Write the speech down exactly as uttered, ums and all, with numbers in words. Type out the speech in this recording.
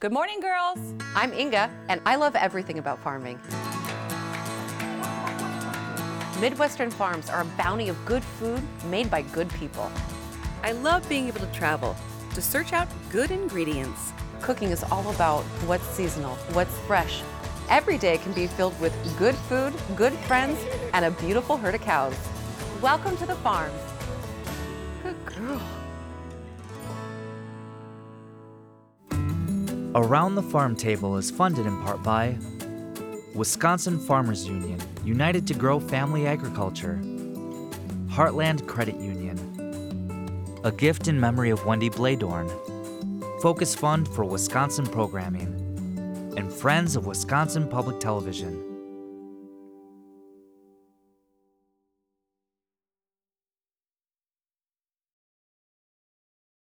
Good morning, girls. I'm Inga, and I love everything about farming. Midwestern farms are a bounty of good food made by good people. I love being able to travel, to search out good ingredients. Cooking is all about what's seasonal, what's fresh. Every day can be filled with good food, good friends, and a beautiful herd of cows. Welcome to the farm. Good girl. Around the Farm Table is funded in part by Wisconsin Farmers Union, united to grow family agriculture. Heartland Credit Union. A gift in memory of Wendy Bladorn. Focus Fund for Wisconsin Programming. And Friends of Wisconsin Public Television.